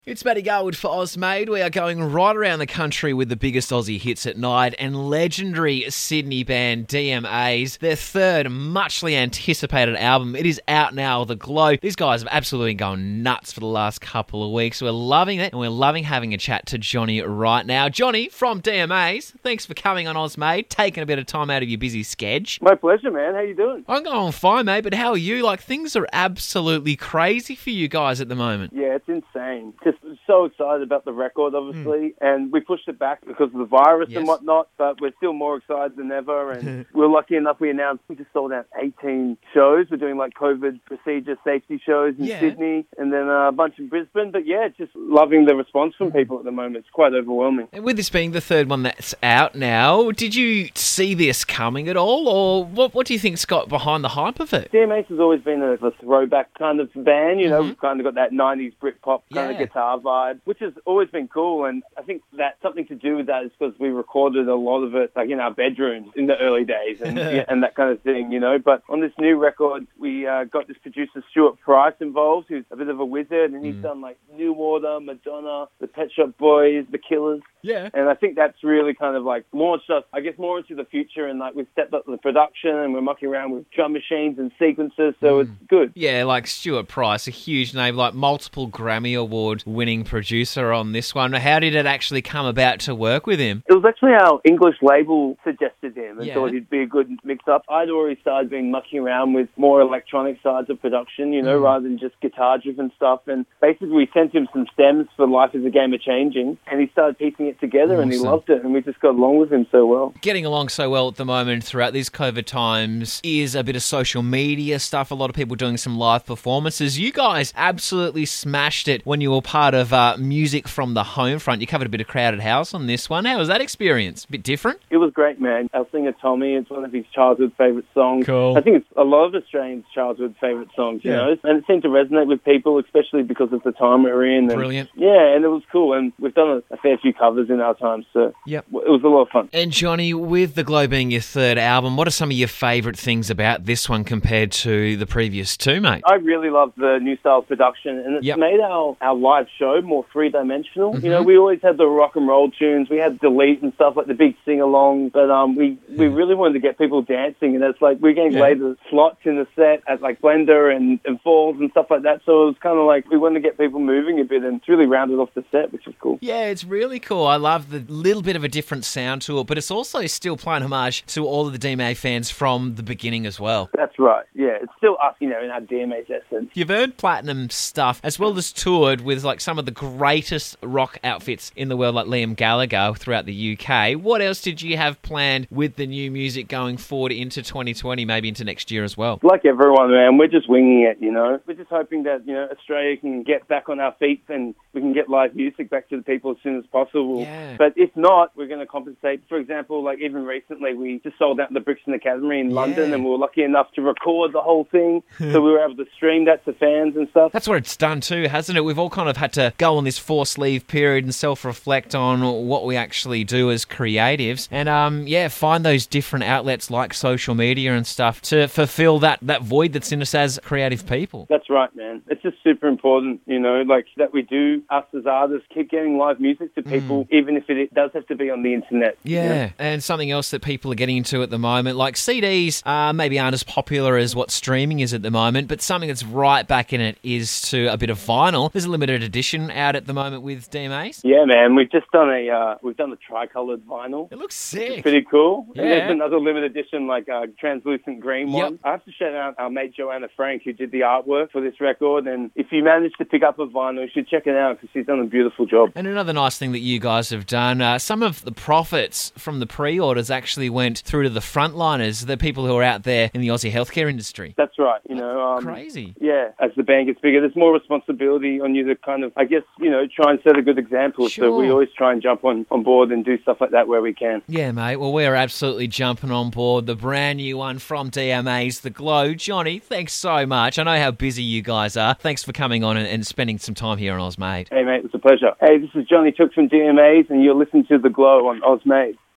It's Matty Garwood for Ozmade. We are going right around the country with the biggest Aussie hits at night and legendary Sydney band DMAs, their third muchly anticipated album. It is out now, The Glow. These guys have absolutely been going nuts for the last couple of weeks. We're loving it and we're loving having a chat to Johnny right now. Johnny from DMAs, thanks for coming on Ozmade, taking a bit of time out of your busy schedule. My pleasure, man. How you doing? I'm going fine, mate, but how are you? Like, things are absolutely crazy for you guys at the moment. Yeah, it's insane. Just so excited about the record, obviously, and we pushed it back because of the virus and whatnot, but we're still more excited than ever, and we're lucky enough we announced we just sold out 18 shows. We're doing like COVID procedure safety shows in Sydney and then a bunch in Brisbane, but yeah, just loving the response from people at the moment. It's quite overwhelming. And with this being the third one that's out now, did you see this coming at all, or what do you think's got behind the hype of it? DMAs has always been a throwback kind of band, you know, we've kind of got that 90s Britpop kind of guitar vibe, which has always been cool, and I think that something to do with that is because we recorded a lot of it like in our bedrooms in the early days and and that kind of thing, you know. But on this new record, we got this producer Stuart Price involved, who's a bit of a wizard, and he's done like New Order, Madonna, the Pet Shop Boys, the Killers. Yeah. And I think that's really kind of like launched us, I guess, more into the future, and like we've stepped up the production and we're mucking around with drum machines and sequences, so it's good. Yeah, like Stuart Price, a huge name, like multiple Grammy Award winning producer on this one. How did it actually come about to work with him? It was actually our English label suggested him and thought he'd be a good mix-up. I'd already started being mucking around with more electronic sides of production, you know, rather than just guitar-driven stuff. And basically we sent him some stems for Life is a Game of Changing, and he started piecing it together and he loved it, and we just got along with him so well. Getting along so well at the moment throughout these COVID times is a bit of social media stuff, a lot of people doing some live performances. You guys absolutely smashed it when you were part of Music from the Home Front. You covered a bit of Crowded House on this one. How was that experience? A bit different? It was great, man. Our singer Tommy, it's one of his childhood favourite songs. Cool. I think it's a lot of Australians' childhood favourite songs, you know, and it seemed to resonate with people, especially because of the time we're in. And, brilliant. Yeah, and it was cool, and we've done a fair few covers in our time, so it was a lot of fun. And Johnny, with The Glow being your third album, what are some of your favourite things about this one compared to the previous two, mate? I really love the new style production, and it's made our live show more three-dimensional. You know, we always had the rock and roll tunes, we had Delete and stuff, like the big sing-along, but we really wanted to get people dancing, and it's like we're getting later slots in the set at like Blender and Falls and stuff like that, so it was kind of like we wanted to get people moving a bit and it's really rounded off the set, which is cool. Yeah, it's really cool. I love the little bit of a different sound to it, but it's also still playing homage to all of the DMA fans from the beginning as well. That's right. Yeah, it's still us, you know, in our DMA's essence. You've earned platinum stuff, as well as toured with like some of the greatest rock outfits in the world, like Liam Gallagher throughout the UK. What else did you have planned with the new music going forward into 2020, maybe into next year as well? Like everyone, man, we're just winging it, you know. We're just hoping that, you know, Australia can get back on our feet and we can get live music back to the people as soon as possible. Yeah. But if not, we're going to compensate. For example, like even recently, we just sold out the Brixton Academy in London, and we were lucky enough to record the whole thing, so we were able to stream that to fans and stuff. That's what it's done too, hasn't it? We've all kind of had to go on this forced leave period and self-reflect on what we actually do as creatives, and find those different outlets like social media and stuff to fulfill that void that's in us as creative people. That's right, man. It's just super important, you know, like that we do, us as artists, keep getting live music to people, even if it does have to be on the internet. Yeah, you know? And something else that people are getting into at the moment, like CDs maybe aren't as popular as what streaming is at the moment, but something that's right back in it is to a bit of vinyl. There's a limited edition out at the moment with DMAs. Yeah, man, we've just done a tricolored vinyl. It looks sick. It's pretty cool. Yeah. And there's another limited edition, like a translucent green one. I have to shout out our mate Joanna Frank, who did the artwork for this record, and if you manage to pick up a vinyl, you should check it out because she's done a beautiful job. And another nice thing that you guys have done, some of the profits from the pre-orders actually went through to the frontliners, the people who are out there in the Aussie healthcare industry. That's right. You know, crazy. Yeah, as the band gets bigger, there's more responsibility on you to kind of, I guess, you know, try and set a good example. Sure. So we always try and jump on board and do stuff like that where we can. Yeah, mate. Well, we're absolutely jumping on board. The brand new one from DMAs, The Glow. Johnny, thanks so much. I know how busy you guys are. Thanks for coming on and spending some time here on Ozmade. Hey, mate, it's a pleasure. Hey, this is Johnny Took from DMAs, and you're listening to The Glow on Ozmade.